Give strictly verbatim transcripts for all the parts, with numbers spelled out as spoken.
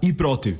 i protiv.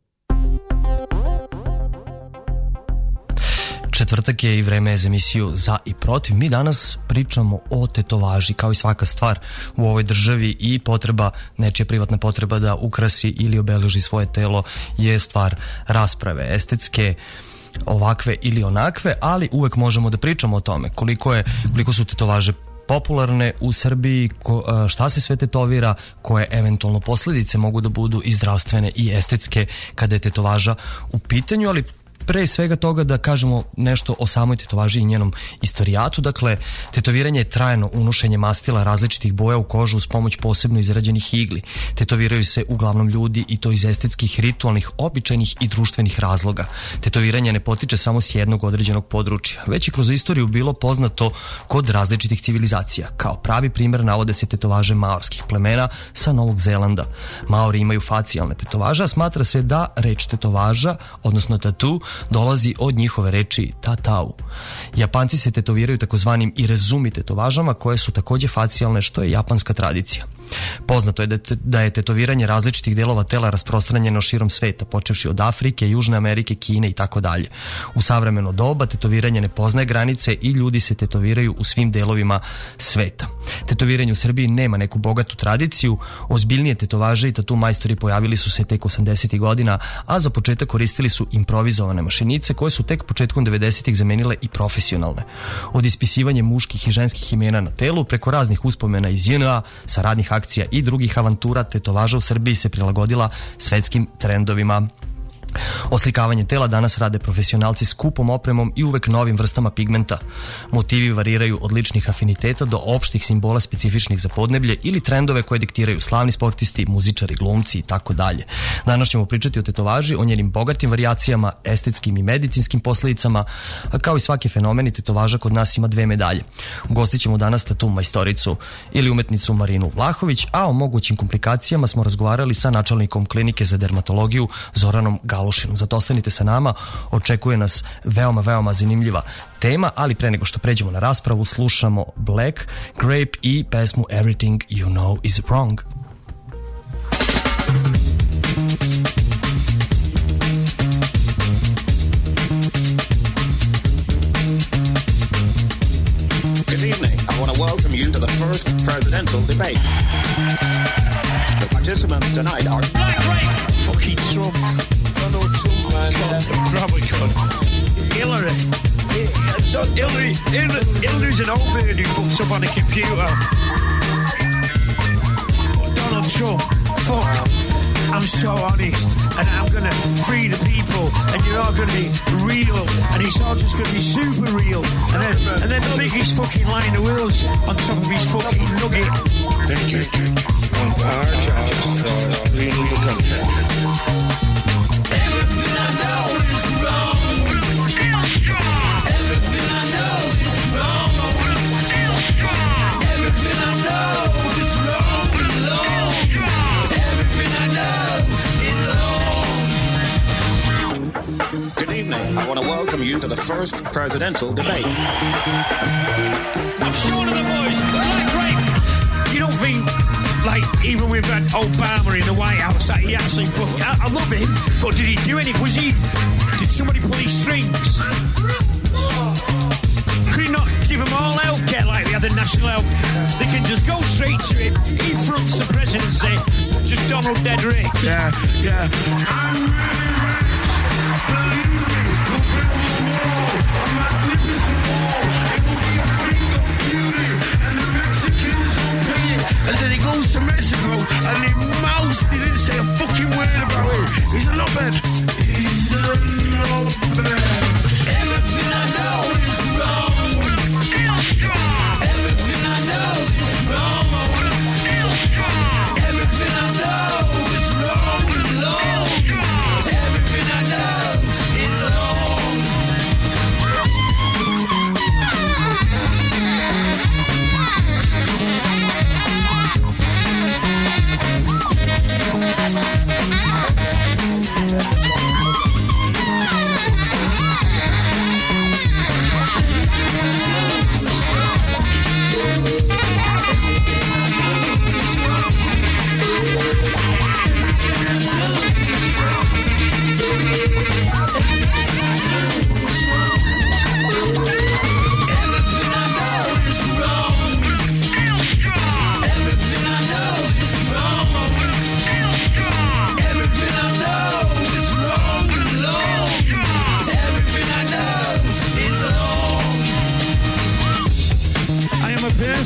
Četvrtak je i vreme je za emisiju Za i protiv. Mi danas pričamo o tetovaži, kao i svaka stvar u ovoj državi, i potreba, nečija privatna potreba da ukrasi ili obeleži svoje telo je stvar rasprave, estetske, ovakve ili onakve, ali uvek možemo da pričamo o tome koliko je, koliko su tetovaže popularne u Srbiji, ko, šta se sve tetovira, koje eventualno posljedice mogu da budu i zdravstvene i estetske kada je tetovaža u pitanju, ali pre svega toga da kažemo nešto o samoj tetovaži i njenom istorijatu. Dakle, tetoviranje je trajno unošenje mastila različitih boja u kožu uz pomoć posebno izrađenih igli. Tetoviraju se uglavnom ljudi, i to iz estetskih, ritualnih, običajnih i društvenih razloga. Tetoviranje ne potiče samo s jednog određenog područja, već i kroz istoriju bilo poznato kod različitih civilizacija. Kao pravi primjer navode se tetovaže maorskih plemena sa Novog Zelanda. Maori imaju facijalne tetovaže, a smatra se da reč tetovaža, odnosno tatu, dolazi od njihove reči tatau. Japanci se tetoviraju takozvanim irezumi tetovažama, koje su takođe facijalne, što je japanska tradicija. Poznato je da je tetoviranje različitih delova tela rasprostranjeno širom sveta, počevši od Afrike, Južne Amerike, Kine i tako dalje. U savremeno doba tetoviranje ne poznaje granice i ljudi se tetoviraju u svim delovima sveta. Tetoviranje u Srbiji nema neku bogatu tradiciju, ozbiljnije tetovaže i tatu majstori pojavili su se tek osamdesetih godina, a za početak koristili su improvizovane mašinice koje su tek početkom devedesetih zamenile i profesionalne. Od ispisivanja muških i ženskih imena na telu preko raznih uspomena iz J N A, saradnih akcija i drugih avantura, tetovaža u Srbiji se prilagodila svetskim trendovima. Oslikavanje tela danas rade profesionalci s skupom opremom i uvek novim vrstama pigmenta. Motivi variraju od ličnih afiniteta do opštih simbola specifičnih za podneblje ili trendove koje diktiraju slavni sportisti, muzičari, glumci i tako dalje. Danas ćemo pričati o tetovaži, o njenim bogatim varijacijama, estetskim i medicinskim posledicama, a kao i svaki fenomen, tetovaža kod nas ima dve medalje. Ugostit ćemo danas tatu majstoricu ili umetnicu Marinu Vlahović, a o mogućim komplikacijama smo razgovarali sa načelnikom klinike za dermatologiju Zoranom Galošinom. Zato ostanite sa nama, očekuje nas veoma, veoma zanimljiva tema, ali pre nego što pređemo na raspravu, slušamo Black Grape i pesmu Everything You Know Is Wrong. Good evening. I want to welcome you to the first presidential debate. The participants tonight are Black Grape, fucking Trump, Donald Trump, man, Robicon, Hillary. Yeah, so Hillary, Hillary, Hillary's an old bird who fucks up on a computer. Donald Trump, fuck. I'm so honest, and I'm gonna free the people, and you're all gonna be real, and it's all just gonna be super real, and then and then the biggest fucking line of wheels on top of his fucking nugget. On our jobs are green legal content. Everything I know is wrong. Everything I know is wrong. Everything I know is wrong and long. Everything I know is wrong. Good evening. I want to welcome you to the first presidential debate. I'm short of the voice. Black Grape. You don't think, like, even with that Obama in the White House, that he actually fucking, I, I love him, but did he do any, was he, did somebody pull his strings? Could he not give them all health care like they had the national health? They can just go straight to him, he fronts the presidency, just Donald dead rich. Yeah, yeah. I'm really rich, I'm magnificent wall, it will be a thing of beauty, and the Mexicans will pay it, and then he goes to Mexico, and he mouths, he didn't say a fucking word about it. He's a knobhead. He's a knobhead. Everything I know is wrong. Everything I know is wrong. Everything I know is wrong and long. Everything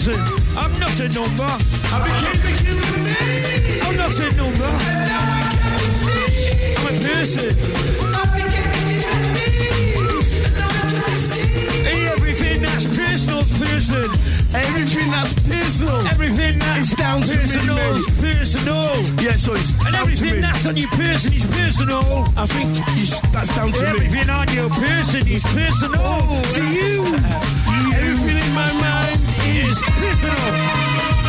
listen, I'm not a number. I became a human being. I'm not a number. And now I can see. I'm a person. I became a human being. And now I can see. Hey, everything that's personal's person. Everything that's personal. Everything that's is down to personal me, is personal. Yeah, so it's and down everything to me. that's on your person is personal. I think it's, that's down to everything me. on your person is personal oh, to you. you. Everything in my mind is personal.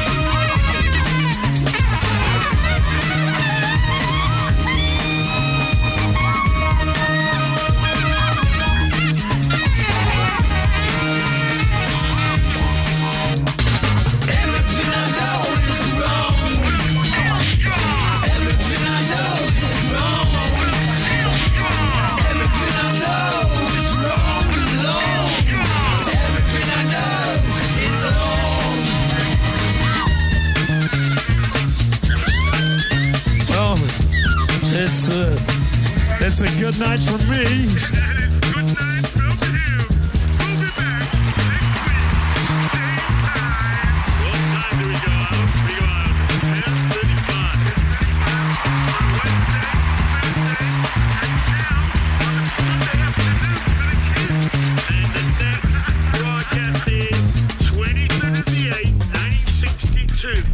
It's a, it's a good night for me. Good night from you. We'll be back next week, same time. What time do we go out? We go out at ten thirty-five. On Wednesday, Thursday, and now on Sunday afternoon for the kids. And the next broadcast is twenty-third of the eighth, nineteen sixty-two.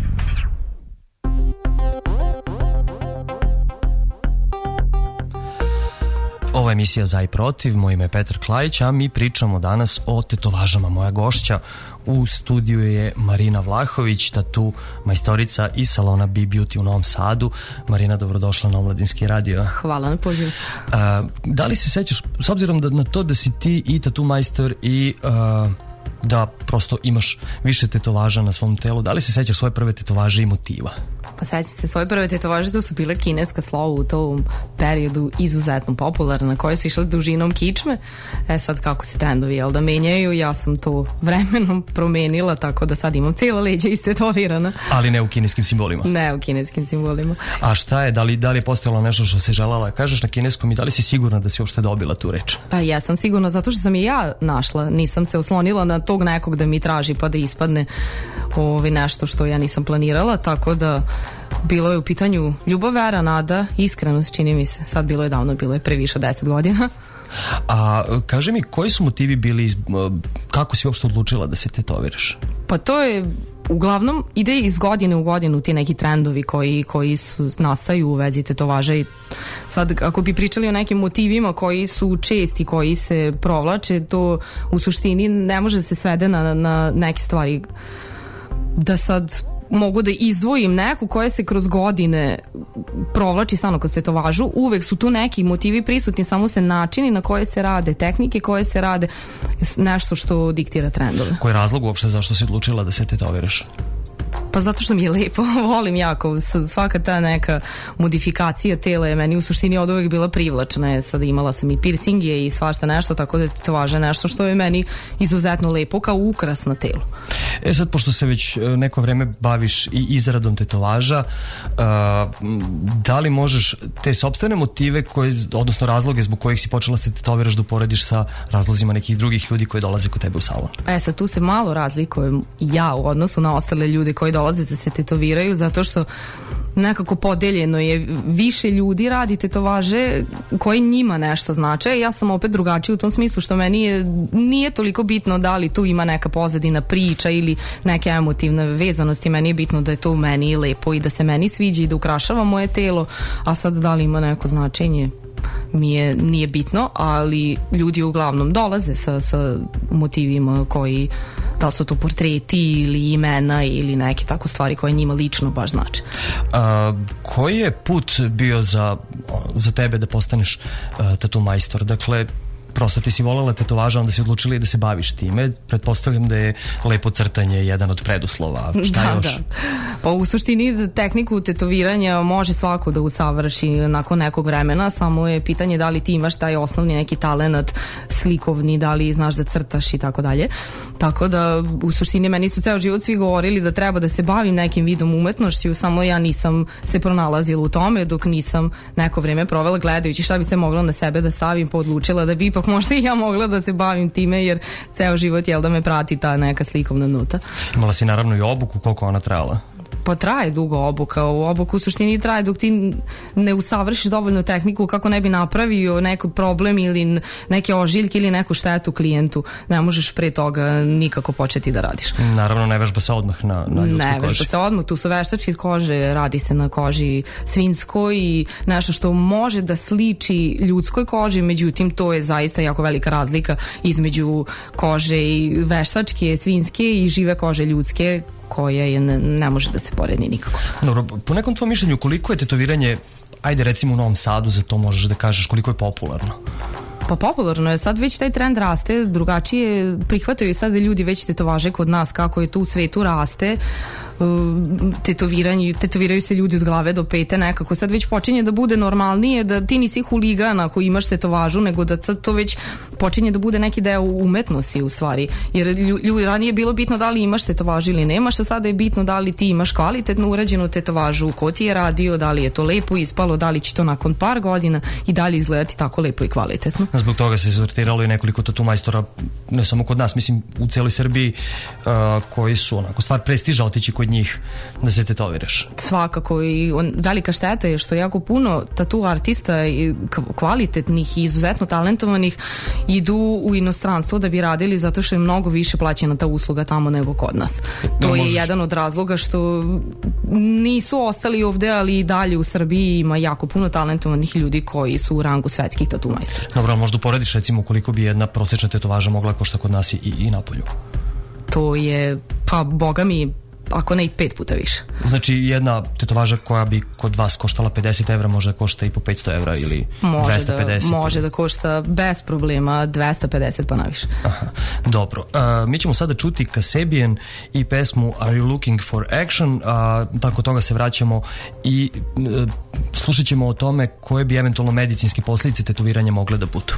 Ovo je emisija Za i protiv, moj ime je Petar Klajić, a mi pričamo danas o tetovažama. Moja gošća u studiju je Marina Vlahović, tatu majstorica iz salona Be Beauty u Novom Sadu. Marina, dobrodošla na Omladinski radio. Hvala na pozivu. Da li se sećaš, s obzirom da, na to da si ti i tatu majstor i uh, da prosto imaš više tetovaža na svom telu, da li se sećaš svoje prve tetovaže i motiva? Pa sećam se, svoje prve tetovaže to su bile kineska slova u tom periodu izuzetno popularna, koje su išle dužinom kičme. E sad kako se trendovi jel da menjaju, ja sam to vremenom promenila, tako da sad imam cijela leđa istetovirana. Ali ne u kineskim simbolima? Ne u kineskim simbolima. A šta je, da li, da li je postojalo nešto što se želala kažeš na kineskom i da li si sigurna da si uopšte dobila tu reč? Pa ja sam sigurna, zato što sam i ja našla, nisam se oslonila na tog nekog da mi traži pa da ispadne ovaj, nešto što ja nisam planirala, tako da bilo je u pitanju ljubav, vera, nada, iskrenost, čini mi se. Sad bilo je davno, bilo je previše od deset godina. A kaži mi, koji su motivi bili, kako si uopšte odlučila da se tetoviraš? Pa to je, uglavnom, ide iz godine u godinu ti neki trendovi koji, koji su, nastaju u vezi tetovaža i sad ako bi pričali o nekim motivima koji su česti, koji se provlače, to u suštini ne može se svede na, na neke stvari da sad mogu da izdvojim neku koja se kroz godine provlači stalno kroz tetovažu. Uvek su tu neki motivi prisutni, samo se načini na koje se rade, tehnike koje se rade, nešto što diktira trendove. Koji je razlog uopšte zašto si odlučila da se tetoviraš? Pa zato što mi je lepo, volim jako, svaka ta neka modifikacija tela je meni u suštini od uvek bila privlačna. Sad imala sam i piercinge i svašta nešto, tako da je tetovaža nešto što je meni izuzetno lepo kao ukras na telu. E sad, pošto se već neko vreme baviš i izradom tetovaža, uh, da li možeš te sopstvene motive, koje, odnosno razloge zbog kojih si počela se tetoviraš da uporediš sa razlozima nekih drugih ljudi koji dolaze kod tebe u salon? E sad, tu se malo razlikujem ja u odnosu na ostale ljude koji dolaze da se tetoviraju, zato što nekako podeljeno je, više ljudi radi tetovaže koji njima nešto znače. Ja sam opet drugačija u tom smislu što meni je, nije toliko bitno da li tu ima neka pozadina priča ili neke emotivne vezanosti, meni je bitno da je to u meni lepo i da se meni sviđa i da ukrašava moje telo, a sad da li ima neko značenje mi je, nije bitno, ali ljudi uglavnom dolaze sa, sa motivima koji, da li su to portreti ili imena ili neke tako stvari koje njima lično baš znači. A, koji je put bio za, za tebe da postaneš a, tatu majstor? Dakle, prosto ti si voljela tetovaža, onda si odlučili da se baviš time. Pretpostavljam da je lepo crtanje jedan od preduslova. Šta da, još? Da. Pa u suštini tehniku tetoviranja može svako da usavrši nakon nekog vremena, samo je pitanje da li ti imaš taj osnovni neki talenat slikovni, da li znaš da crtaš i tako dalje. Tako da u suštini meni su ceo život svi govorili da treba da se bavim nekim vidom umetnošću, samo ja nisam se pronalazila u tome dok nisam neko vreme provela gledajući šta bi se moglo na sebe da stavim, pa odlučila da bi ipak možda i ja mogla da se bavim time, jer ceo život jel da me prati ta neka slikovna nuta. Imala si naravno i obuku, koliko ona trajala? Pa traje dugo obuka. U obuku u suštini traje dok ti ne usavršiš dovoljno tehniku kako ne bi napravio neki problem ili neke ožiljke ili neku štetu klijentu. Ne možeš pre toga nikako početi da radiš. Naravno, ne vežba se odmah na, na ljudskoj koži. Ne vežba se odmah, tu su veštačke kože, radi se na koži svinjskoj i nešto što može da sliči ljudskoj koži, međutim to je zaista jako velika razlika između kože i veštačke, svinjske i žive kože ljudske, koja je ne, ne može da se poredi nikako. Dobro, po nekom tvojom mišljenju, koliko je tetoviranje, ajde recimo u Novom Sadu, za to možeš da kažeš koliko je popularno? Pa popularno je, sad već taj trend raste, drugačije prihvataju sad ljudi već tetovaže kod nas, kako je tu u svetu raste, tetoviranje, tetoviraju se ljudi od glave do pete nekako, sad već počinje da bude normalnije, da ti nisi huligan ako imaš tetovažu, nego da sad to već počinje da bude neki deo umetnosti u stvari, jer ljudi ranije je bilo bitno da li imaš tetovažu ili nemaš, a sada je bitno da li ti imaš kvalitetno urađenu tetovažu, ko ti je radio, da li je to lepo ispalo, da li će to nakon par godina i da li izgledati tako lepo i kvalitetno. Zbog toga se sortiralo i nekoliko tatu majstora, ne samo kod nas, mislim u celoj Srbiji, uh, koji su onako stvar prestiža otići kod njih da se tetoviraš. Svakako, i on, velika šteta je što jako puno tatu artista i kvalitetnih i izuzetno talentovanih idu u inostranstvo da bi radili, zato što je mnogo više plaćena ta usluga tamo nego kod nas. To no, je jedan od razloga što nisu ostali ovde, ali i dalje u Srbiji ima jako puno talentovanih ljudi koji su u rangu svetskih tatu majstora. Dobro, ali možda uporediš recimo koliko bi jedna prosječna tetovaža mogla košta kod nas i, i napolju? To je, pa boga mi, ako ne i pet puta više. Znači jedna tetovaža koja bi kod vas koštala pedeset evra može da košta i po petsto evra ili može dvesta pedeset? Da, može da košta bez problema dvesta pedeset pa naviše. Aha, dobro. Uh, mi ćemo sada čuti Kasabian i pesmu Are You Looking for Action? Uh, tako toga se vraćamo i uh, slušat ćemo o tome koje bi eventualno medicinske posljedice tetoviranja mogle da budu.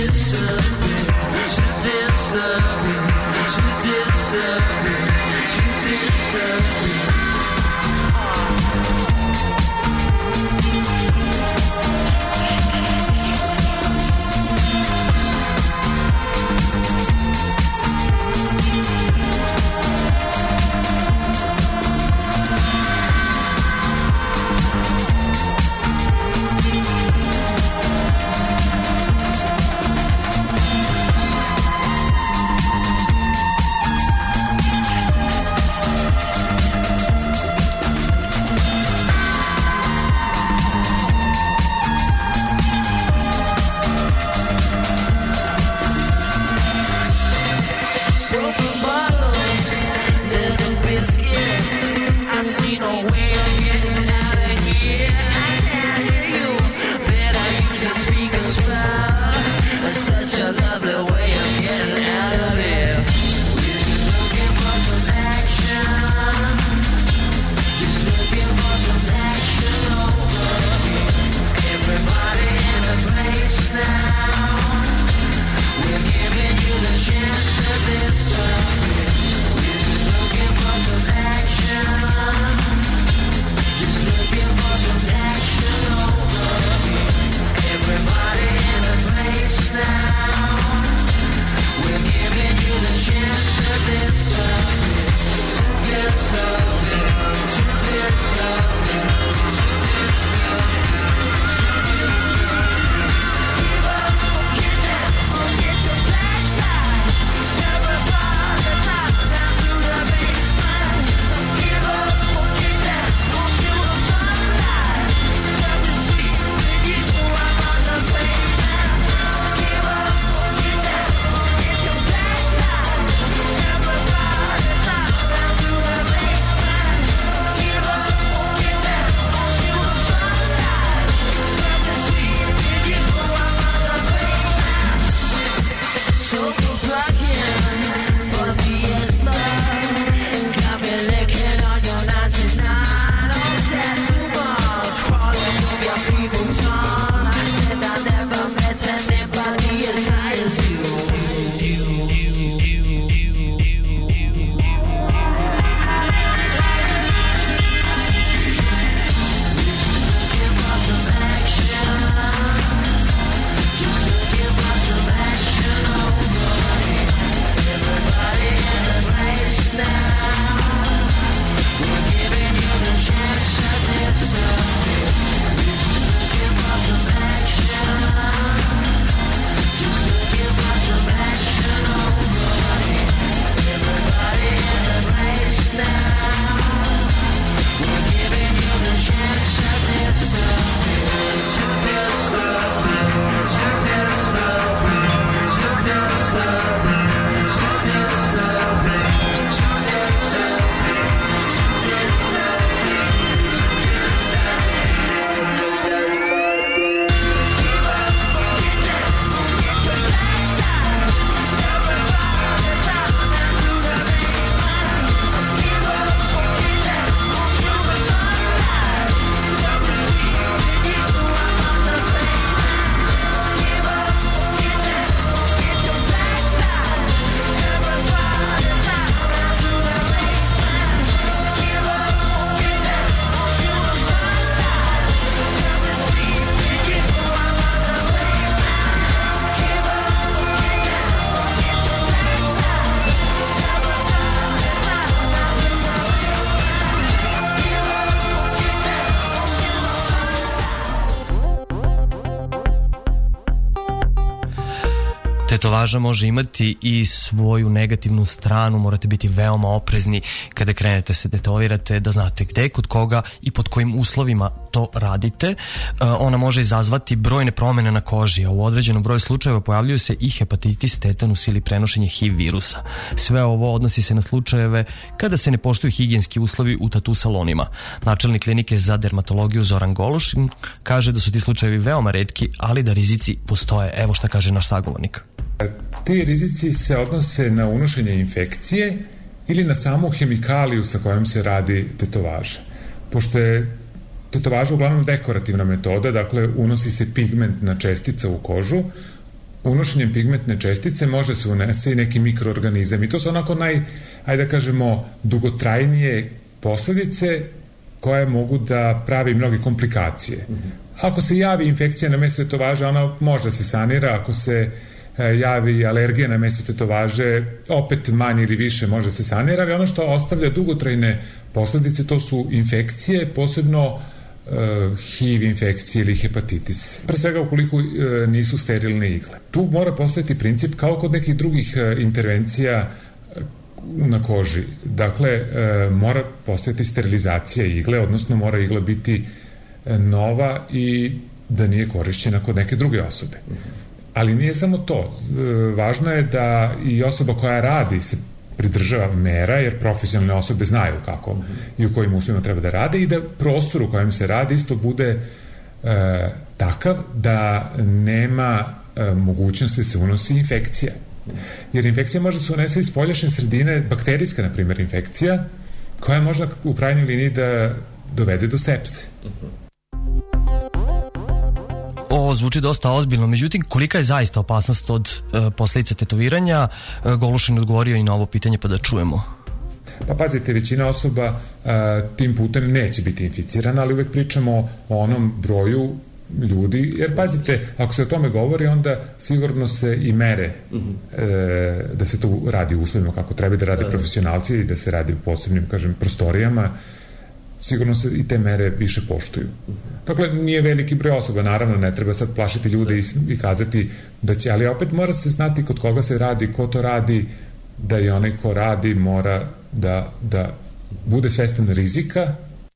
Disappear, disappear, disappear. Tetovaža može imati i svoju negativnu stranu, morate biti veoma oprezni kada krenete se tetovirate, da znate gde, kod koga i pod kojim uslovima to radite. Ona može izazvati brojne promene na koži, a u određenom broju slučajeva pojavljuju se i hepatitis, tetanus ili prenošenje H I V virusa. Sve ovo odnosi se na slučajeve kada se ne poštuju higijenski uslovi u tatu salonima. Načelnik klinike za dermatologiju Zoran Golušin kaže da su ti slučajevi veoma retki, ali da rizici postoje. Evo šta kaže naš sagovornik. Ti rizici se odnose na unošenje infekcije ili na samu hemikaliju sa kojom se radi tetovaža. Pošto je tetovaža uglavnom dekorativna metoda, dakle unosi se pigmentna čestica u kožu, unošenjem pigmentne čestice može se unese i neki mikroorganizam i to su onako naj, ajde da kažemo, dugotrajnije posledice koje mogu da pravi mnoge komplikacije. Ako se javi infekcija na mesto tetovaže, ona može da se sanira, ako se javi alergija na mesto tetovaže, opet manje ili više može se sanira, ali ono što ostavlja dugotrajne posledice to su infekcije, posebno uh, H I V infekcije ili hepatitis. Pre svega ukoliko uh, nisu sterilne igle. Tu mora postojati princip kao kod nekih drugih uh, intervencija uh, na koži. Dakle, uh, mora postojati sterilizacija igle, odnosno mora igla biti uh, nova i da nije korišćena kod neke druge osobe. Ali nije samo to. Važno je da i osoba koja radi se pridržava mera, jer profesionalne osobe znaju kako i u kojim uslovima treba da rade i da prostor u kojem se radi isto bude e, takav da nema e, mogućnosti da se unosi infekcija. Jer infekcija može se unese iz spoljašnje sredine, bakterijska, na primjer, infekcija, koja može u krajnjoj liniji da dovede do sepse. Ovo zvuči dosta ozbiljno, međutim, kolika je zaista opasnost od e, posledica tetoviranja? E, Golušin odgovorio i na ovo pitanje, pa da čujemo. Pa pazite, većina osoba a, tim putem neće biti inficirana, ali uvek pričamo o onom broju ljudi, jer pazite, ako se o tome govori, onda sigurno se i mere uh-huh. e, da se to radi u uslovima kako treba, da rade profesionalci i da se radi u posebnim, kažem, prostorijama, sigurno se i te mere više poštuju. Dakle, nije veliki broj osoba, naravno ne treba sad plašiti ljude i, i kazati da će, ali opet mora se znati kod koga se radi, ko to radi, da i onaj ko radi mora da, da bude svestan rizika.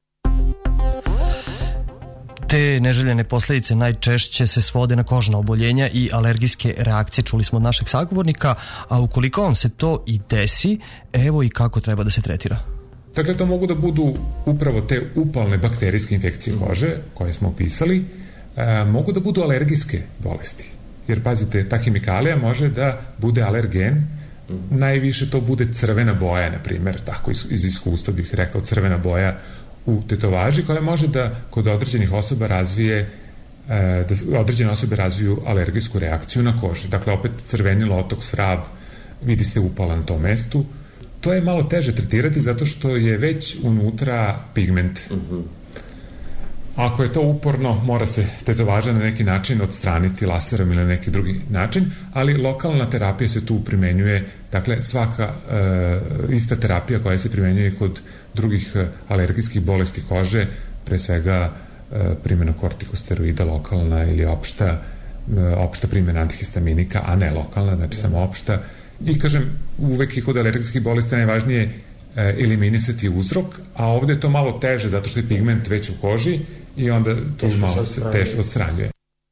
Te neželjene posledice najčešće se svode na kožna oboljenja i alergijske reakcije, čuli smo od našeg sagovornika, a ukoliko vam se to i desi, evo i kako treba da se tretira. Dakle, to mogu da budu upravo te upalne bakterijske infekcije kože, koje smo opisali, e, mogu da budu alergijske bolesti. Jer, pazite, ta hemikalija može da bude alergen, najviše to bude crvena boja, na primjer, tako iz, iz iskustva bih rekao, crvena boja u tetovaži, koja može da kod određenih osoba razvije, e, da određene osobe razviju alergijsku reakciju na koži. Dakle, opet crveni lotok, svrab, vidi se upala na tom mestu. To je malo teže tretirati zato što je već unutra pigment. Uh-huh. Ako je to uporno, mora se tetovaža na neki način odstraniti laserom ili na neki drugi način, ali lokalna terapija se tu primenjuje, dakle svaka uh, ista terapija koja se primenjuje kod drugih uh, alergijskih bolesti kože, pre svega uh, primjena kortikosteroida lokalna ili opšta, uh, opšta primjena antihistaminika, a ne lokalna, znači samo opšta. I kažem, uvek i kod alergijskih bolesti najvažnije je eliminisati uzrok, a ovde je to malo teže zato što je pigment već u koži i onda to malo se teže odstranjuje.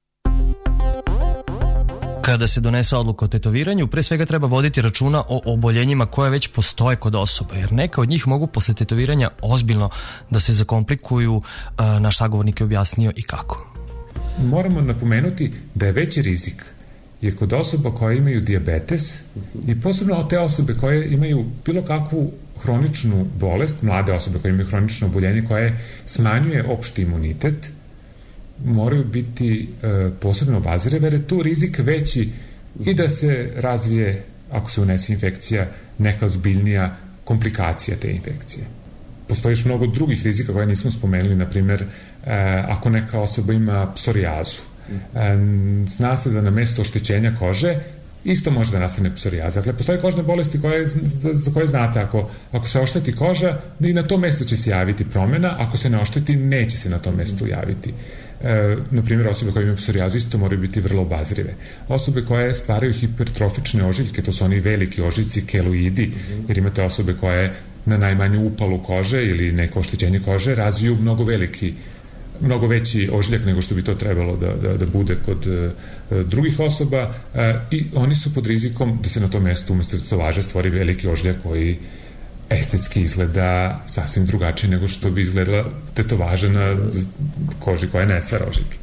Kada se donese odluka o tetoviranju, pre svega treba voditi računa o oboljenjima koje već postoje kod osoba, jer neka od njih mogu posle tetoviranja ozbiljno da se zakomplikuju. Naš sagovornik je objasnio i kako. Moramo napomenuti da je veći rizik je kod osoba koje imaju dijabetes i posebno te osobe koje imaju bilo kakvu hroničnu bolest, mlade osobe koje imaju hronično oboljenje koje smanjuje opšti imunitet, moraju biti e, posebno obazirive, jer je tu rizik veći i da se razvije, ako se unese infekcija, neka ozbiljnija komplikacija te infekcije. Postoji još mnogo drugih rizika koje nismo spomenuli, na primjer, e, ako neka osoba ima psorijazu, zna se da na mesto oštećenja kože isto može da nastane psorijaza. Dakle, postoje kožne bolesti koje, za koje znate, ako, ako se ošteti koža, i na tom mestu će se javiti promena, ako se ne ošteti, neće se na tom mestu javiti. E, na primjer, osobe koje imaju psorijazu isto moraju biti vrlo obazrive. Osobe koje stvaraju hipertrofične ožiljke, to su oni veliki ožiljci, keloidi, jer imate osobe koje na najmanju upalu kože ili neko oštećenje kože razviju mnogo veliki mnogo veći ožiljak nego što bi to trebalo da, da, da bude kod e, drugih osoba e, i oni su pod rizikom da se na tom mestu umesto tetovaže stvori veliki ožiljak koji estetski izgleda sasvim drugačije nego što bi izgledala tetovaža na koži koja ne stvara ožiljke.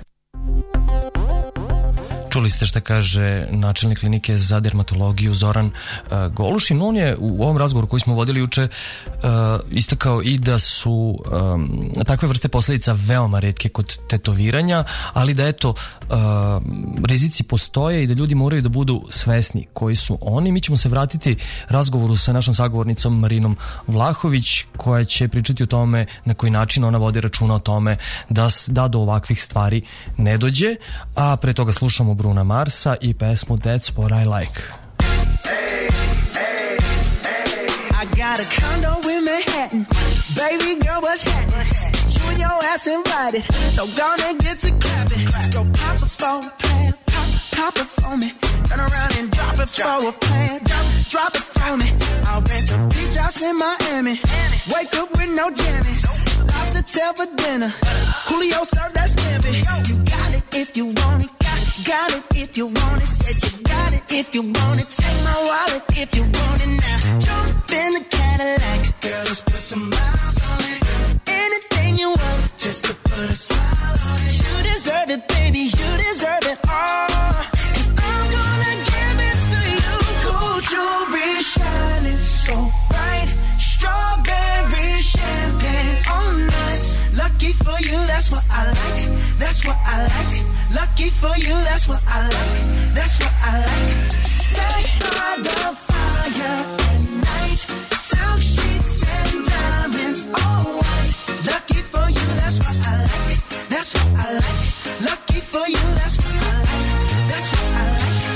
Čuli ste šta kaže načelnik klinike za dermatologiju Zoran uh, Golušin. On je u ovom razgovoru koji smo vodili juče uh, istakao i da su um, takve vrste posljedica veoma retke kod tetoviranja, ali da eto uh, rizici postoje i da ljudi moraju da budu svesni koji su oni. Mi ćemo se vratiti razgovoru sa našom sagovornicom Marinom Vlahović, koja će pričati o tome na koji način ona vodi računa o tome da, da do ovakvih stvari ne dođe, a pre toga slušamo Bruna Marsa i pesmu That's What I Like. Hey, hey, hey. I got a condo in Manhattan. Baby girl, what's happening? You and your ass invited, so gonna get to clapping. Go pop it for a plan, pop, pop it for me. Turn around and drop it for a plan, drop, drop it for me. I'll rent a beach house in Miami. Wake up with no jammies. Lobster tail for dinner. Julio served that scampi. You got it if you want it. Got it if you want it, said you got it if you want it. Take my wallet if you want it now. Jump in the Cadillac, girl, let's put some miles on it. Anything you want, just to put a smile on it. You deserve it, baby, you deserve it all. And I'm gonna give it to you. Gold jewelry shining so bright. Strawberry champagne on us. Lucky for you, that's what I like. That's what I like. Lucky for you, that's what I like. That's what I like. Sex by the fire at night. Silk sheets and diamonds, all white. Lucky for you, that's what I like. That's what I like. Lucky for you, that's what I like. That's what I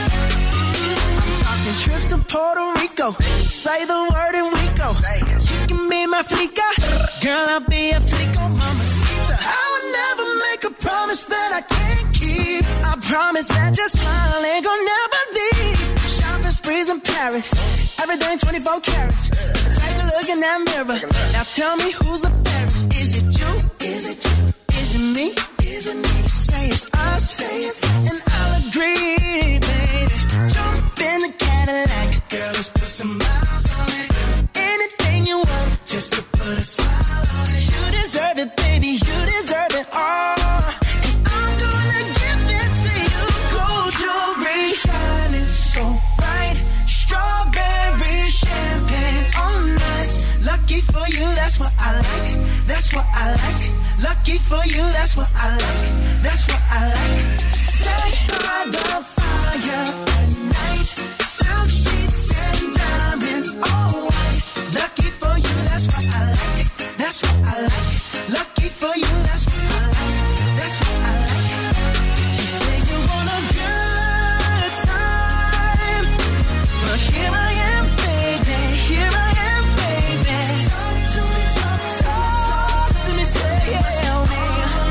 like. I'm talking trips to Puerto Rico. Say the word and we go. You can be my flica. Girl, I'll be a flico, mamacita. I would never make a promise that I can't keep. I promise that your smile ain't gonna never leave. Shopping sprees in Paris, everything twenty-four carats. Take a look in that mirror. Now tell me who's the fairest. Is it you? Is it you? Is it me? Is it me? Say it's us, say it's us. And I'll agree, baby. Jump in the Cadillac, girl, let's put some miles on it. Anything you want, just to put a smile on it. You deserve it, baby, you deserve it all. And I'm gonna give it to you. Gold jewelry shining so bright. Strawberry champagne on us. Lucky for you, that's what I like. That's what I like. Lucky for you, that's what I like. That's what I like. Sex by the fire at night. Silk sheets and diamonds, all white. Lucky for you, that's what I like. That's what I like. Lucky for you, that's what I like. That's what I like. You say you want a good time, but here I am, baby. Here I am, baby. Talk to me, talk, talk to me, tell me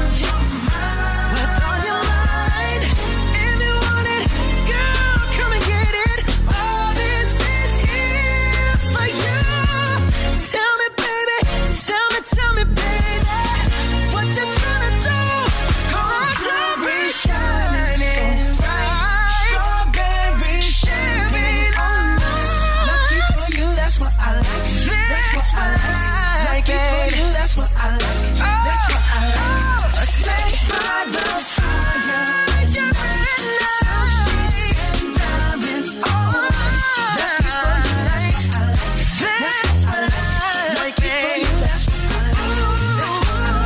what's on your mind. If you want it, girl, come and get it. All this is here for you. Tell me, baby, tell me, tell me, baby, what you tryna do? Gold jewelry shining bright. Strawberry champagne on us. Lucky for you, that's what I like. That's what I like. Lucky for you, that's what I like. That's what I like. A sex by the fire. Diamonds all lucky for you, that's what I like. That's what I like. Lucky for you, that's what I like. That's what I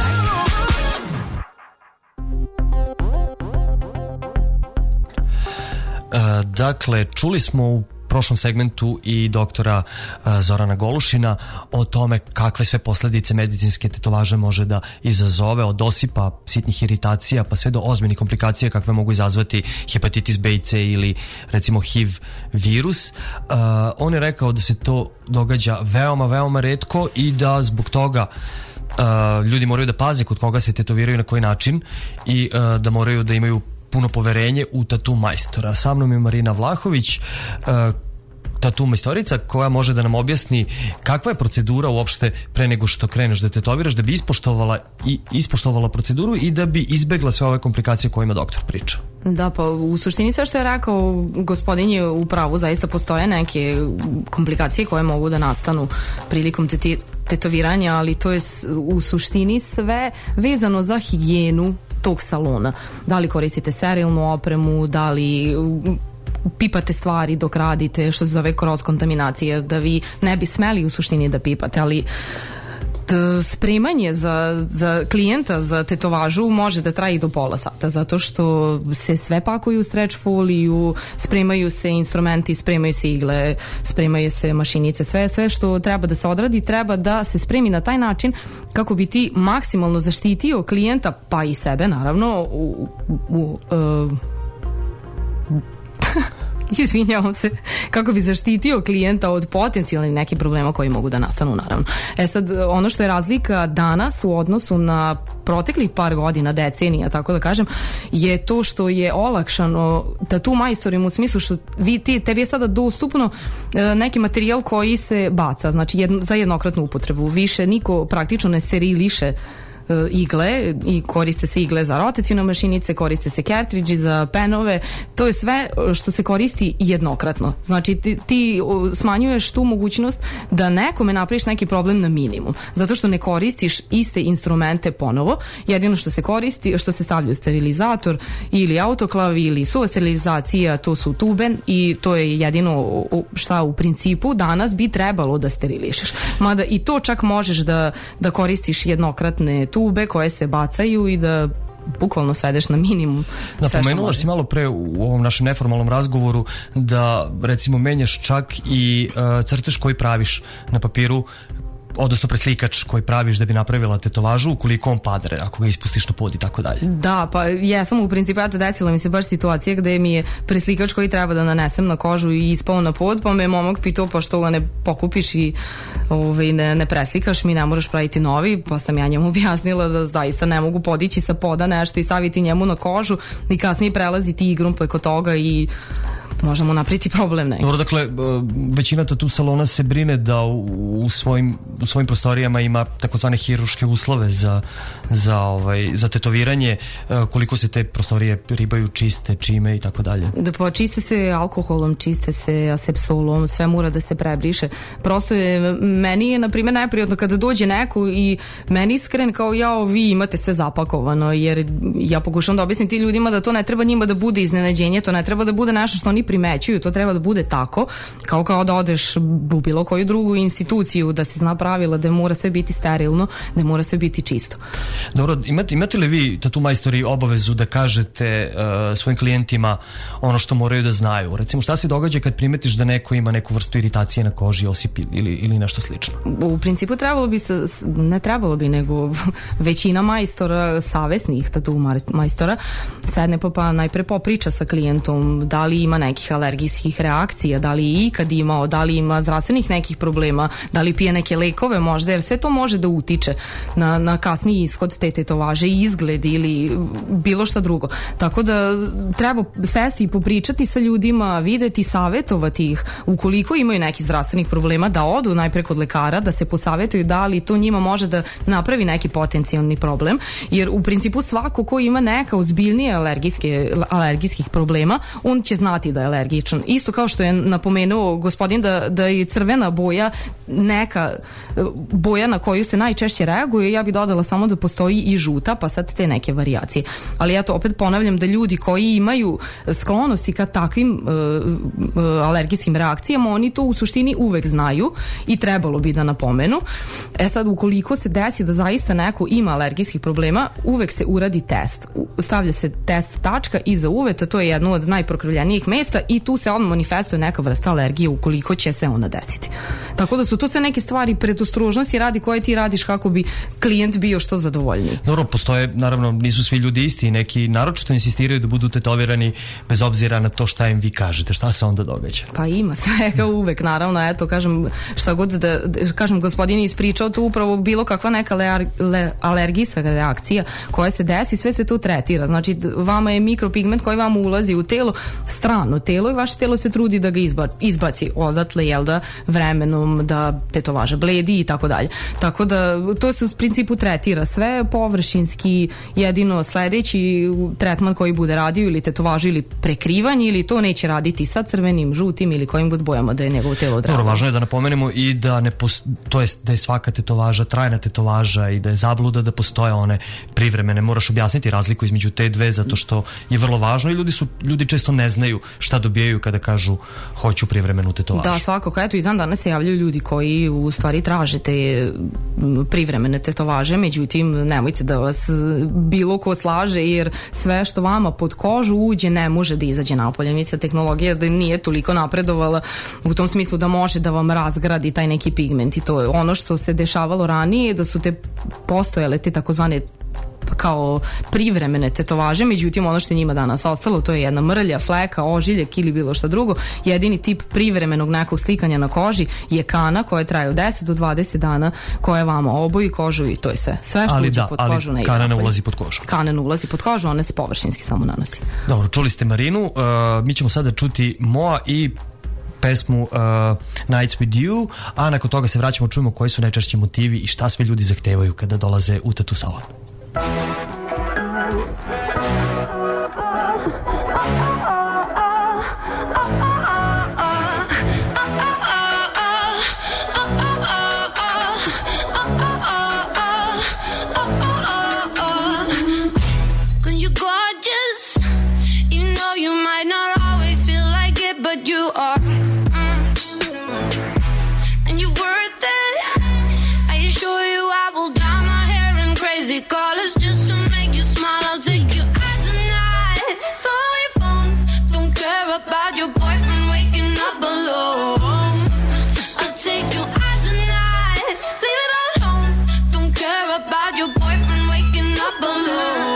like. Uh, dakle, čuli smo u prošlom segmentu i doktora uh, Zorana Golušina o tome kakve sve posledice medicinske tetovaže može da izazove, od osipa, sitnih iritacija pa sve do ozbiljnih komplikacija kakve mogu izazvati hepatitis B i C ili recimo H I V virus. Uh, on je rekao da se to događa veoma, veoma retko i da zbog toga uh, ljudi moraju da paze kod koga se tetoviraju, na koji način, i uh, da moraju da imaju puno poverenje u tatu majstora. Sa mnom je Marina Vlahović, uh, tatu majstorica, koja može da nam objasni kakva je procedura uopšte pre nego što kreneš da tetoviraš, da bi ispoštovala i ispoštovala proceduru i da bi izbegla sve ove komplikacije o kojima doktor priča. Da, pa u suštini sve što je rekao gospodin je u pravu, zaista postoje neke komplikacije koje mogu da nastanu prilikom teti, tetoviranja, ali to je u suštini sve vezano za higijenu tog salona. Da li koristite sterilnu opremu, da li pipate stvari dok radite, što se zove cross kontaminacija, da vi ne bi smeli u suštini da pipate, ali spremanje za, za klijenta za tetovažu može da traje i do pola sata, zato što se sve pakuju u stretch foliju, spremaju se instrumenti, spremaju se igle, spremaju se mašinice, sve, sve što treba da se odradi treba da se spremi na taj način kako bi ti maksimalno zaštitio klijenta, pa i sebe naravno u, u, u uh, izvinjavam se, kako bi zaštitio klijenta od potencijalnih nekih problema koji mogu da nastanu, naravno. E sad, ono što je razlika danas u odnosu na proteklih par godina, decenija, tako da kažem, je to što je olakšano tatu majstorima, u smislu što vi, ti, tebi je sada dostupno e, neki materijal koji se baca, znači jedno, za jednokratnu upotrebu. Više niko praktično ne steriliše igle i koriste se igle za rotacijne mašinice, koriste se cartridge za penove, to je sve što se koristi jednokratno. Znači ti, ti smanjuješ tu mogućnost da nekome napraviš neki problem na minimum, zato što ne koristiš iste instrumente ponovo, jedino što se koristi, što se stavlja u sterilizator ili autoklav ili suva sterilizacija, to su tube i to je jedino šta u principu danas bi trebalo da sterilišeš. Mada i to čak možeš da, da koristiš jednokratne tube koje se bacaju i da bukvalno svedeš na minimum. Napomenula si malo pre u ovom našem neformalnom razgovoru da recimo menjaš čak i uh, crtež koji praviš na papiru, odnosno preslikač koji praviš da bi napravila tetovažu, ukoliko on padre, ako ga ispustiš na pod i tako dalje. Da, pa jesam u principu, eto desila mi se baš situacija gde mi je preslikač koji treba da nanesem na kožu i ispao na pod, pa me momak pitao pa što ga ne pokupiš i ovaj, ne, ne preslikaš, mi ne moraš praviti novi, pa sam ja njemu objasnila da zaista ne mogu podići sa poda nešto i staviti njemu na kožu i kasnije prelaziti igrom preko toga i možemo napriti problem neki. Dobro, dakle, većina tatu salona se brine da u, u, svojim, u svojim prostorijama ima takozvane hirurške uslove za, za, ovaj, za tetoviranje, koliko se te prostorije ribaju, čiste, čime i tako dalje. Da, pa čiste se alkoholom, čiste se asepsolom, sve mora da se prebriše. Prosto je, meni je, na primjer, najprijatno kada dođe neko i meni iskren kao jao, vi imate sve zapakovano, jer ja pokušam da objasnim ti ljudima da to ne treba njima da bude iznenađenje, to ne treba da bude nešto što oni primećuju, to treba da bude tako, kao kao da odeš u bilo koju drugu instituciju, da se zna pravila da mora sve biti sterilno, da mora sve biti čisto. Dobro, imate, imate li vi, tatu majstori, obavezu da kažete uh, svojim klijentima ono što moraju da znaju? Recimo, šta se događa kad primetiš da neko ima neku vrstu iritacije na koži, osip ili, ili nešto slično? U principu trebalo bi se, ne trebalo bi, nego većina majstora, savesnih tatu majstora, sedne pa pa najpre popriča sa klijentom, da li ima nekih alergijskih reakcija, da li je ikad imao, da li ima zdravstvenih nekih problema, da li pije neke lekove možda, jer sve to može da utiče na, na kasniji ishod te tetovaže i izgled ili bilo šta drugo. Tako da treba sesti i popričati sa ljudima, videti, savetovati ih ukoliko imaju nekih zdravstvenih problema, da odu najpre kod lekara, da se posavetuju da li to njima može da napravi neki potencijalni problem, jer u principu svako ko ima neka ozbiljnije alergijske, alergijskih problema, on će znati da je alergičan. Isto kao što je napomenuo gospodin da, da je crvena boja neka boja na koju se najčešće reaguje, ja bih dodala samo da postoji i žuta, pa sad te neke varijacije. Ali ja to opet ponavljam da ljudi koji imaju sklonosti ka takvim uh, uh, alergijskim reakcijama, oni to u suštini uvek znaju i trebalo bi da napomenu. E sad, ukoliko se desi da zaista neko ima alergijskih problema, uvek se uradi test. Stavlja se test tačka iza uveta, to je jedno od najprokrvljenijih mesta mesta i tu se on manifestuje neka vrsta alergije ukoliko će se ona desiti. Tako da su to sve neke stvari predostrožnosti radi koje ti radiš kako bi klijent bio što zadovoljniji. Dobro, postoje, naravno, nisu svi ljudi isti i neki naročito insistiraju da budu tetovirani bez obzira na to šta im vi kažete. Šta se onda događa? Pa ima svega uvek, naravno, eto, kažem, šta god da, da kažem, gospodin je ispričao tu upravo bilo kakva neka le, le, alergijska reakcija koja se desi, sve se tu tretira. Znači, vama je mikropigment koji vam ulazi u telo, strano telo i vaše telo se trudi da ga izba, izbaci odatle, jel da, vremenom da tetovaža bledi i tako dalje. Tako da, to se u principu tretira sve površinski, jedino sledeći tretman koji bude radio ili tetovažu ili prekrivanje ili to neće raditi sa crvenim, žutim ili kojim god bojama da je njegovo telo odradio. Dobro, važno je da napomenemo i da ne pos... to je da je svaka tetovaža trajna tetovaža i da je zabluda da postoje one privremene. Moraš objasniti razliku između te dve zato što je vrlo važno i ljudi su ljudi često ne znaju šta dobijaju kada kažu hoću privremenu tetovažu. Da, svakako, eto i dan danas se javljaju ljudi koji u stvari traže te privremene tetovaže, međutim nemojte da vas bilo ko slaže jer sve što vama pod kožu uđe ne može da izađe napolje. Mislim, tehnologija da nije toliko napredovala u tom smislu da može da vam razgradi taj neki pigment i to je ono što se dešavalo ranije, da su te postojale te takozvane kao privremene tetovaže, međutim ono što je njima danas ostalo to je jedna mrlja, fleka, ožiljak ili bilo šta drugo. Jedini tip privremenog nekog slikanja na koži je kana koja traje od deset do dvadeset dana koja vama oboji kožu i to je sve. Sve što ali uđe da, pod ali kožu ne ide. Kana ne ulazi pod kožu. Kana ne ulazi pod kožu, ona se površinski samo nanosi. Dobro, čuli ste Marinu, uh, mi ćemo sada čuti Moa i pesmu uh, Nights with You, a nakon toga se vraćamo, čujemo koji su najčešći motivi i šta sve ljudi zahtevaju kada dolaze u tatu salon. You are, mm. and you're worth it. I assure you, I will dye my hair in crazy colors just to make you smile. I'll take you out tonight. Throw your phone. Don't care about your boyfriend waking up alone. I'll take you out tonight. Leave it at home. Don't care about your boyfriend waking up alone.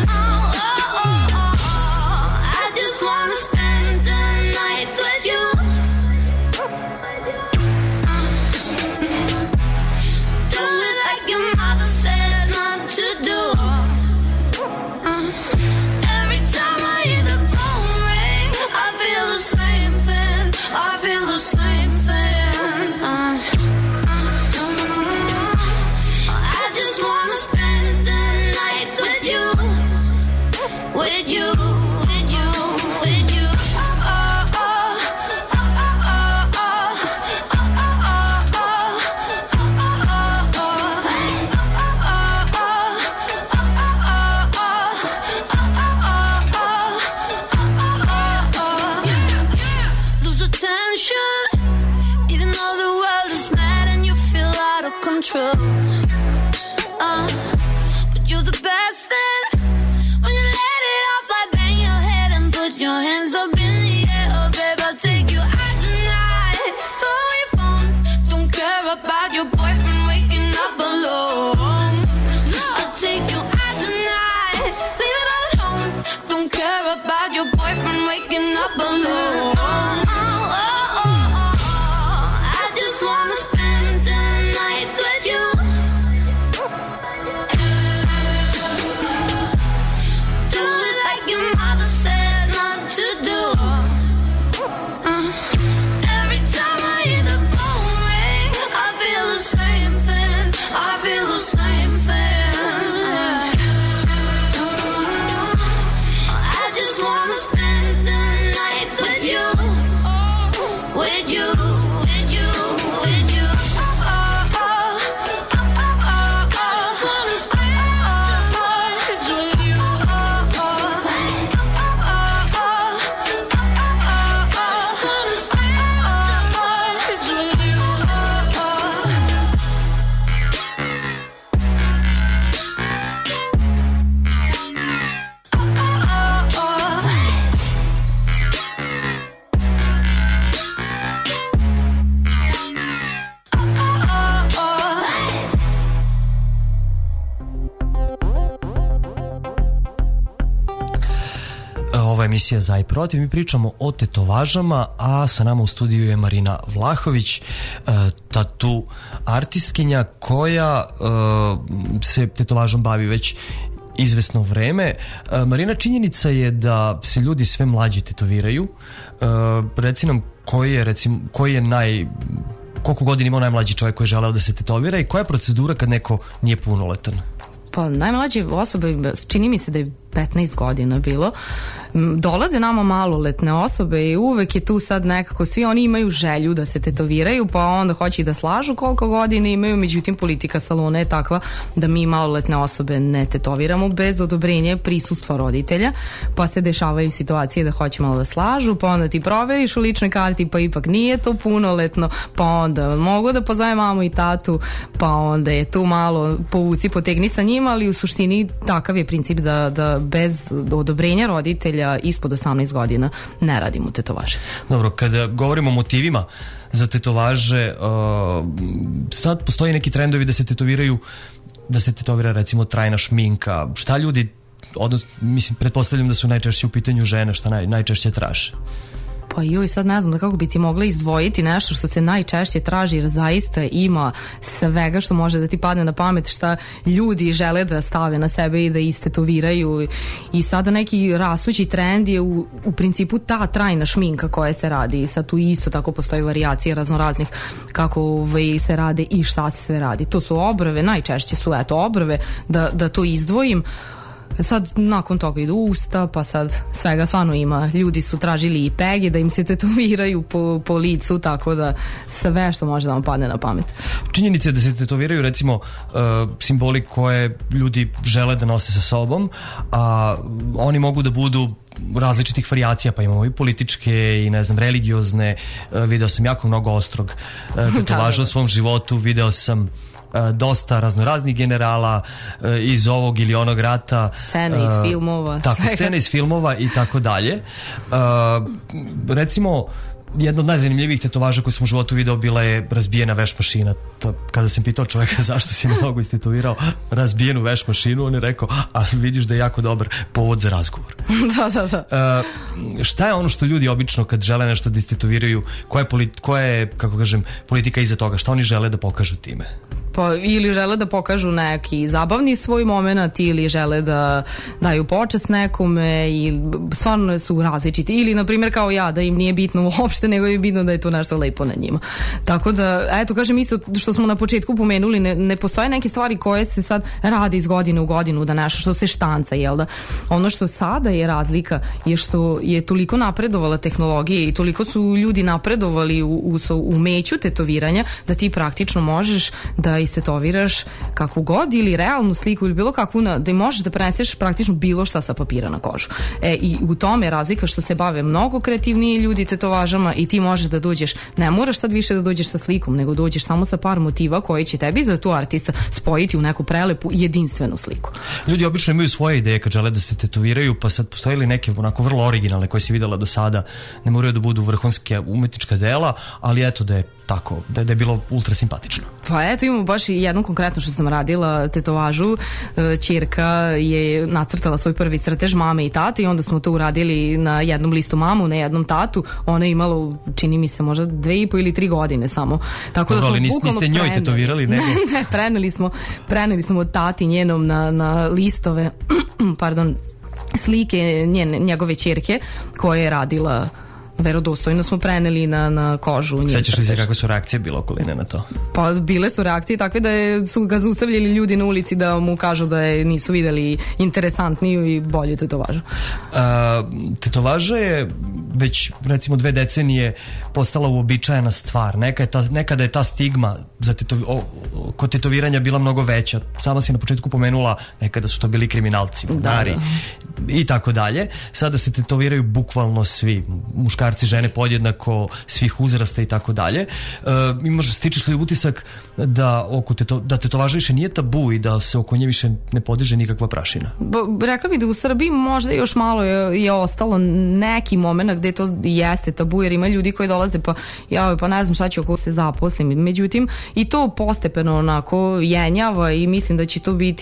Control. Uh, but you're the best thing when you let it off, like bang your head and put your hands up in the air. Oh, babe, I'll take you out tonight. Throw your phone. Don't care about your boyfriend waking up alone. I'll take you out tonight. Leave it at home. Don't care about your boyfriend waking up alone. emisija Za i protiv. Mi pričamo o tetovažama, a sa nama u studiju je Marina Vlahović, tatu artistkinja koja se tetovažom bavi već izvesno vreme. Marina, činjenica je da se ljudi sve mlađi tetoviraju. Reci nam koji je, recimo, koji je naj... koliko godina ima najmlađi čovjek koji je želeo da se tetovira i koja je procedura kad neko nije punoletan? Pa najmlađe osobe, čini mi se da je petnaest godina bilo, dolaze nama maloletne osobe i uvek je tu sad nekako, svi oni imaju želju da se tetoviraju, pa onda hoće i da slažu koliko godina imaju, međutim politika salona je takva da mi maloletne osobe ne tetoviramo bez odobrenja prisustva roditelja, pa se dešavaju situacije da hoće malo da slažu, pa onda ti proveriš u ličnoj karti, pa ipak nije to punoletno, pa onda mogu da pozove mamu i tatu, pa onda je tu malo povuci, potegni sa njima, ali u suštini takav je princip da, da bez odobrenja roditelja ispod osamnaest godina ne radimo tetovaže. Dobro, kada govorimo o motivima za tetovaže, uh, sad postoji neki trendovi da se tetoviraju, da se tetovira recimo trajna šminka. Šta ljudi, odnosno, mislim, pretpostavljam da su najčešće u pitanju žene, šta naj, najčešće traže? Pa joj, sad ne znam da kako bi ti mogla izdvojiti nešto što se najčešće traži, jer zaista ima svega što može da ti padne na pamet, šta ljudi žele da stave na sebe i da istetoviraju. I sada neki rastući trend je u, u principu ta trajna šminka koja se radi. Sad tu isto tako postoji varijacije raznoraznih kako ovaj, se rade i šta se sve radi. To su obrve, najčešće su eto obrve, da, da to izdvojim. Sad nakon toga idu usta, pa sad svega stvarno ima. Ljudi su tražili i pege da im se tetoviraju po, po licu, tako da sve što može da vam padne na pamet. Činjenica je da se tetoviraju recimo uh, simboli koje ljudi žele da nose sa sobom, a oni mogu da budu različitih varijacija, pa imamo i političke i ne znam religiozne. Uh, video sam jako mnogo ostrog uh, tetovaža u svom životu, video sam dosta raznoraznih generala iz ovog ili onog rata, scene iz filmova, tako, scene iz filmova i tako dalje. Recimo jedna od najzanimljivijih tetovaža koju sam u životu video bila je razbijena veš mašina. To, kada sam pitao čovjeka zašto si mi nogu istetovirao razbijenu veš mašinu, on je rekao, a vidiš da je jako dobar povod za razgovor. Da, da, da. Uh, šta je ono što ljudi obično kad žele nešto da istetoviraju, koja je, politi- koja je, kako kažem, politika iza toga, šta oni žele da pokažu time? Pa ili žele da pokažu neki zabavni svoj moment, ili žele da daju počast nekome, i stvarno su različiti, ili na primjer kao ja, da im nije bitno uopšte, nego je bitno da je to nešto lepo na njima. Tako da, eto, kažem isto što smo na početku pomenuli, ne, ne postoje neke stvari koje se sad rade iz godine u godinu, da nešto što se štanca, jel da? Ono što sada je razlika je što je toliko napredovala tehnologija i toliko su ljudi napredovali u, u, u umeću tetoviranja, da ti praktično možeš da istetoviraš kakvu god ili realnu sliku ili bilo kakvu, da možeš da preneseš praktično bilo šta sa papira na kožu. E, i u tome je razlika što se bave mnogo kreativniji ljudi tetovažama i ti možeš da dođeš, ne moraš sad više da dođeš sa slikom, nego dođeš samo sa par motiva koji će tebi da tu artista spojiti u neku prelepu jedinstvenu sliku. Ljudi obično imaju svoje ideje kad žele da se tetoviraju, pa sad postoje li neke onako vrlo originalne koje si videla do sada, ne moraju da budu vrhunske umetnička dela, ali eto da je tako, da je, da je bilo ultra simpatično. Pa eto, imamo baš jednu konkretno što sam radila tetovažu. Ćerka je nacrtala svoj prvi crtež mame i tate i onda smo to uradili na jednom listu mamu, na jednom tatu. Ona je imala, čini mi se, možda dve i po ili tri godine samo. Tako da smo ali bukvalno niste njoj tetovirali, nego? Ne, preneli smo, preneli smo tati njenom na, na listove, pardon, slike njene, njegove ćerke koje je radila verodostojno, smo preneli na, na kožu. Sećaš li se kakve su reakcije bilo okoline na to? Pa bile su reakcije takve da je, su ga zaustavljali ljudi na ulici da mu kažu da je nisu videli interesantniju i bolju tetovažu. A, tetovaža je već recimo dve decenije postala uobičajena stvar. Neka je ta, nekada je ta stigma za tetovi, o, kod tetoviranja bila mnogo veća. Sama si na početku pomenula nekada su to bili kriminalci, mudari i tako dalje. Sada se tetoviraju bukvalno svi, muškarci, žene podjednako, svih uzrasta i tako dalje. Imaš, stičeš li utisak da oko teto, da tetovaža više nije tabu i da se oko nje više ne podiže nikakva prašina? Ba, rekla bih da u Srbiji možda još malo je, je ostalo neki moment gde to jeste tabu, jer ima ljudi koji dolaze pa ja pa ne znam šta ću ako se zaposlim. Međutim, i to postepeno onako jenjava i mislim da će to biti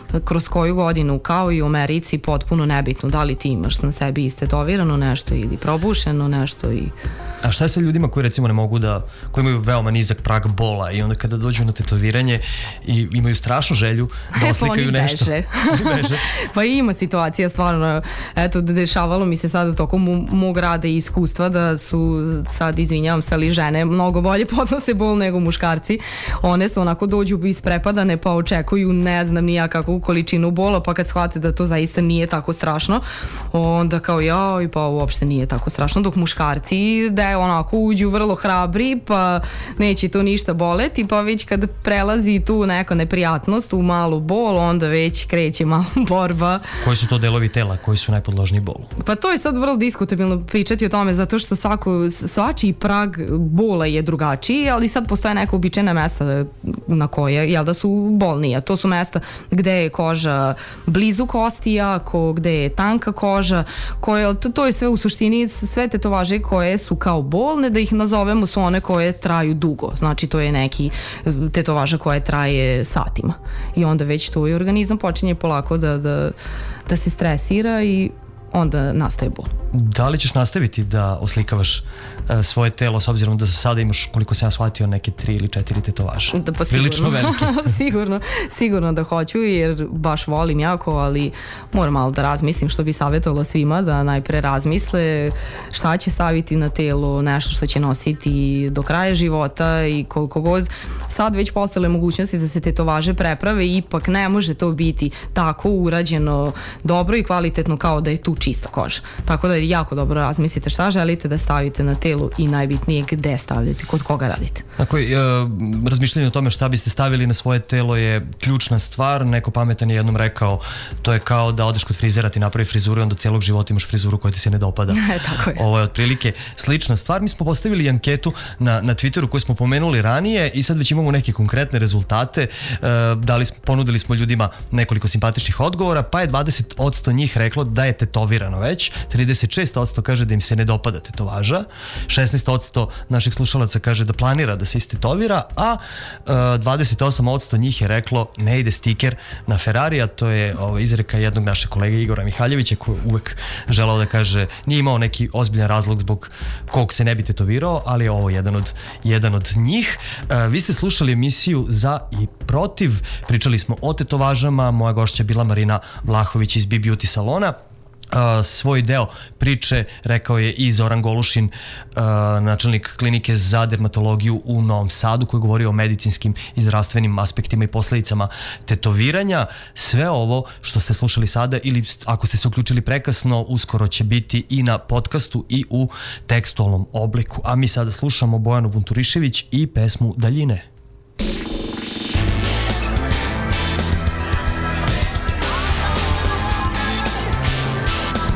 kroz koju godinu, kao i u Americi, potpuno nebitno da li ti imaš na sebi istetovirano nešto ili probušeno nešto. I... A šta je sa ljudima koji recimo ne mogu da, koji imaju veoma nizak prag bola i onda kada dođu na tetoviranje i imaju strašnu želju da oslikaju nešto? Beže. beže. Pa ima situacija stvarno, eto, dešavalo mi se sada tokom mog rada i iskustva da su, sad izvinjavam se, ali žene mnogo bolje podnose bol nego muškarci. One su onako dođu isprepadane pa očekuju ne znam ni ja kakvu količinu bola, pa kad shvate da to zaista nije tako strašno, onda kao joj, pa uopšte nije tako strašno, dok muškarci da je onako uđu vrlo hrabri, pa neće to ništa boleti, pa već kad prelazi tu neka neprijatnost u malu bol, onda već kreće malo borba. Koji su to delovi tela koji su najpodložniji bolu? Pa to je sad vrlo diskutabilno pričati o tome, zato što svako, svačiji prag bola je drugačiji, ali sad postoje neka uobičajena mesta na koje, jel da su bolnija. To su mesta gde je koža blizu kosti jako, gde je tanka koža, koje, to, to je sve u suštini, sve tetovaže koje su kao bolne, da ih nazovemo, su one koje traju dugo. Znači to je neki tetovaža koja traje satima. I onda već tu i organizam počinje polako da, da, da se stresira i onda nastaje bol. Da li ćeš nastaviti da oslikavaš uh, svoje telo, s obzirom da sada imaš, koliko sam ja shvatio, neke tri ili četiri tetovaže? Da, pa prilično velike. sigurno, sigurno da hoću, jer baš volim jako, ali moram malo da razmislim, što bi savjetovala svima, da najpre razmisle šta će staviti na telo, nešto što će nositi do kraja života i koliko god sad već postale mogućnosti da se tetovaže preprave, ipak ne može to biti tako urađeno dobro i kvalitetno kao da je tu čista koža. Tako da jako dobro razmislite šta želite da stavite na telu i najbitnije gde stavljate, kod koga radite. Tako je, razmišljanje o tome šta biste stavili na svoje telo je ključna stvar. Neko pametan je jednom rekao, to je kao da odeš kod frizera, ti napravi frizuru i onda cijelog života imaš frizuru koja ti se ne dopada. Tako je. Ovo je otprilike slična stvar. Mi smo postavili anketu na, na Twitteru koju smo pomenuli ranije i sad već imamo neke konkretne rezultate. Dali smo, ponudili smo ljudima nekoliko simpatičnih odgovora, pa je dvadeset posto njih reklo da je tetovirano već, trideset šest posto kaže da im se ne dopada tetovaža, šesnaest posto naših slušalaca kaže da planira da se istetovira, a uh, dvadeset osam posto njih je reklo ne ide stiker na Ferrarija. To je ovo, izreka jednog našeg kolege Igora Mihaljevića, koji uvek želao da kaže, nije imao neki ozbiljan razlog zbog kog se ne bi tetovirao, ali je ovo jedan od, jedan od njih. Uh, vi ste slušali emisiju Za i protiv, pričali smo o tetovažama, moja gošća bila Marina Vlahović iz B-Beauty salona. Uh, svoj deo priče rekao je i Zoran Golušin, uh, načelnik klinike za dermatologiju u Novom Sadu, koji govori o medicinskim i zdravstvenim aspektima i posledicama tetoviranja. Sve ovo što ste slušali sada, ili ako ste se uključili prekasno, uskoro će biti i na podcastu i u tekstualnom obliku. A mi sada slušamo Bojanu Vunturišević i pesmu Daljine.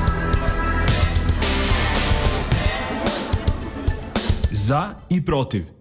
Za i protiv.